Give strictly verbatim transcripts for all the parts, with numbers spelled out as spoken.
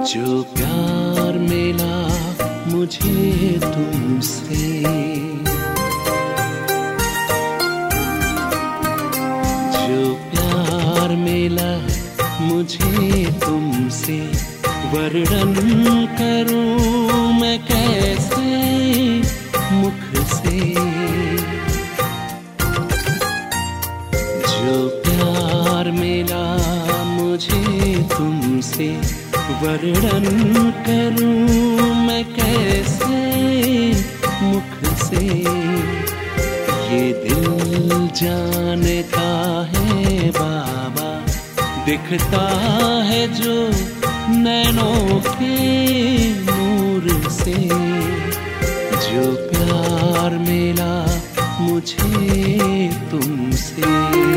जो प्यार मिला मुझे तुमसे, जो प्यार मिला मुझे तुमसे, वर्णन करूं मैं कैसे मुख से। जो प्यार मिला मुझे तुमसे, वर्णन करूं मैं कैसे मुख से। ये दिल जानता है बाबा, दिखता है जो नैनों के नूर से। जो प्यार मिला मुझे तुमसे,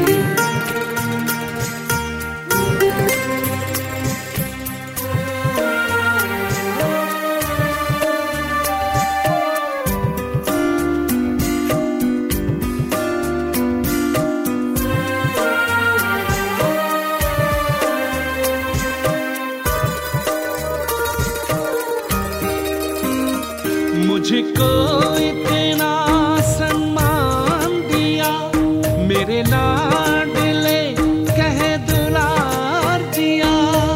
मुझको इतना सम्मान दिया, मेरे लाडले कह दुलार दिया।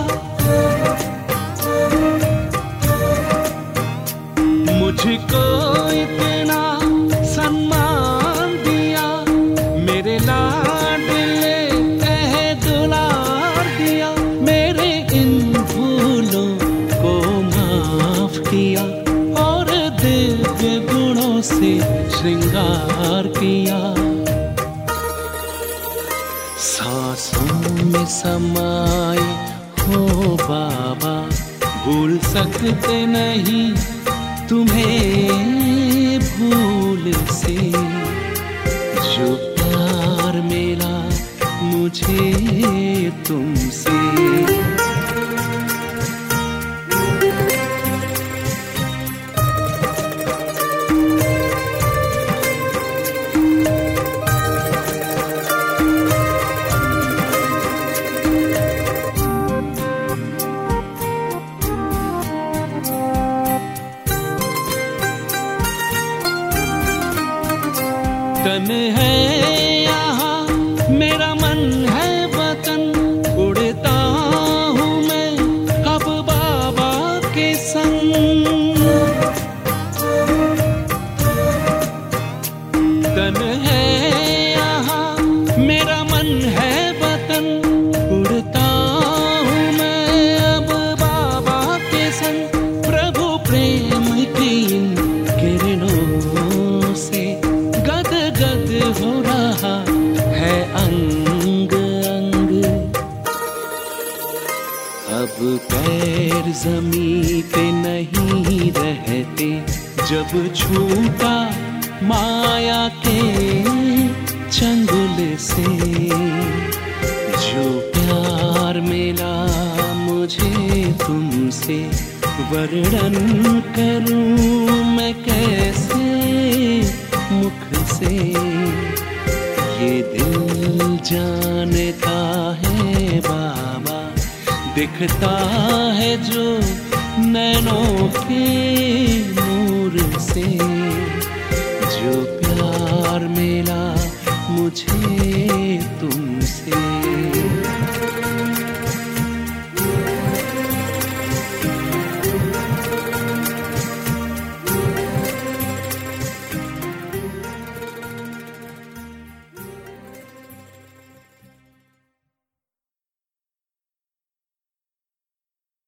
मुझको इतना सम्मान दिया, मेरे लाडले कह दुलार दिया। मेरे इन भूलों को माफ किया और दिव्य गुणों से श्रृंगार किया। सांसों में समाए हो बाबा, भूल सकते नहीं तुम्हें भूल से। जो प्यार मिला मुझे तुमसे, तन है यहाँ मेरा मन है वतन, उड़ता हूँ मैं अब बाबा के संग। तन है यहाँ मेरा मन है वतन, उड़ता हूँ मैं अब बाबा के संग। प्रभु प्रेम की इन किरणों से गद गद हो रहा है अंग अंग। अब पैर जमीन पे नहीं रहते, जब छूटा माया के चंगुल से। जो प्यार मिला मुझे तुमसे, वर्णन करूं मैं कैसे मुख से। ये दिल जानता है बाबा, दिखता है जो नैनों के नूर से। जो प्यार मिला मुझे